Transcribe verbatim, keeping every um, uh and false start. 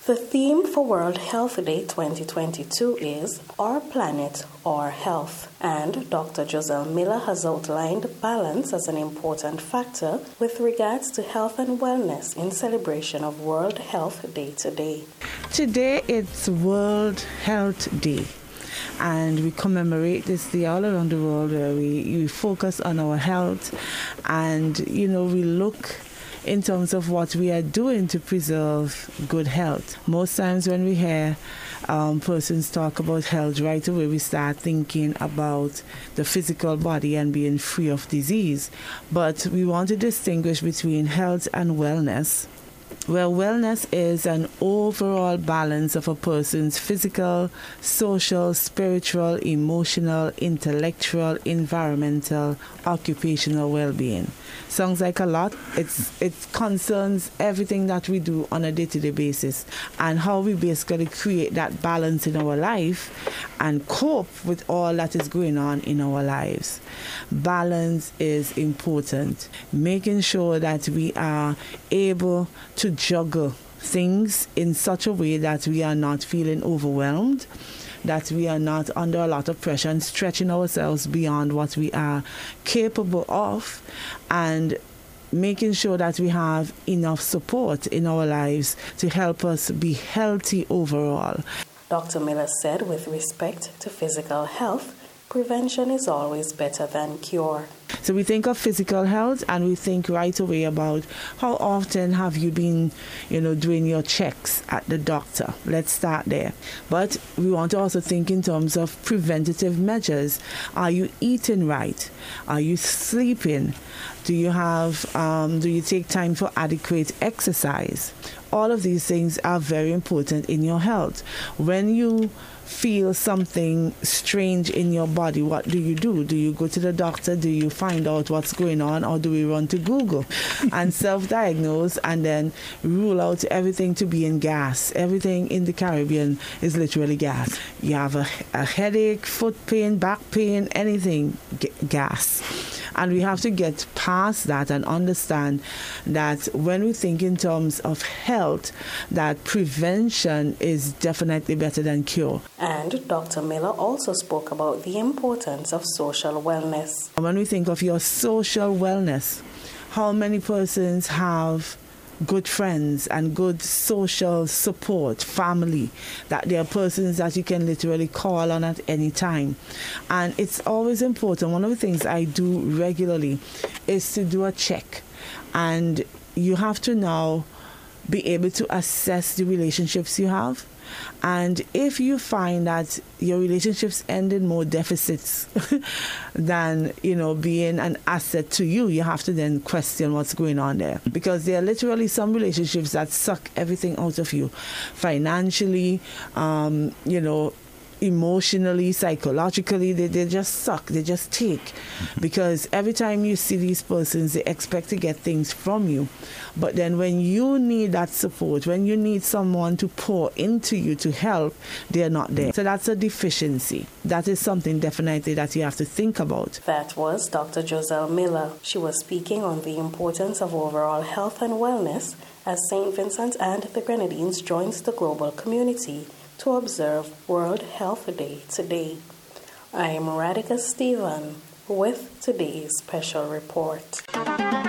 The theme for World Health Day twenty twenty-two is Our Planet, Our Health, and Doctor Joselle Miller has outlined balance as an important factor with regards to health and wellness in celebration of World Health Day today. Today it's World Health Day, and we commemorate this day all around the world where we, we focus on our health and, you know, we look in terms of what we are doing to preserve good health. Most times when we hear um, persons talk about health, right away we start thinking about the physical body and being free of disease. But we want to distinguish between health and wellness, where wellness is an overall balance of a person's physical, social, spiritual, emotional, intellectual, environmental, occupational well-being. Sounds like a lot. It's it concerns everything that we do on a day-to-day basis and how we basically create that balance in our life and cope with all that is going on in our lives. Balance is important. Making sure that we are able to juggle things in such a way that we are not feeling overwhelmed, that we are not under a lot of pressure and stretching ourselves beyond what we are capable of, and making sure that we have enough support in our lives to help us be healthy overall. Doctor Miller said with respect to physical health, prevention is always better than cure. So we think of physical health and we think right away about how often have you been, you know, doing your checks at the doctor. Let's start there. But we want to also think in terms of preventative measures. Are you eating right? Are you sleeping? Do you have, um, do you take time for adequate exercise? All of these things are very important in your health. When you feel something strange in your body, what do you do? Do you go to the doctor? Do you find out what's going on? Or do we run to Google and self-diagnose and then rule out everything to be in gas? Everything in the Caribbean is literally gas. You have a, a headache, foot pain, back pain, anything, g- gas. And we have to get past that and understand that when we think in terms of health, that prevention is definitely better than cure. And Doctor Miller also spoke about the importance of social wellness. When we think of your social wellness, how many persons have good friends and good social support, family, that there are persons that you can literally call on at any time. And it's always important. One of the things I do regularly is to do a check. And you have to now be able to assess the relationships you have. And if you find that your relationships end in more deficits than, you know, being an asset to you, you have to then question what's going on there. Because there are literally some relationships that suck everything out of you. Financially, um, you know, emotionally, psychologically, they, they just suck, they just take. Because every time you see these persons, they expect to get things from you. But then when you need that support, when you need someone to pour into you to help, they're not there. So that's a deficiency. That is something definitely that you have to think about. That was Doctor Joselle Miller. She was speaking on the importance of overall health and wellness as Saint Vincent and the Grenadines joins the global community to observe World Health Day today. I am Radhika Stephen with today's special report.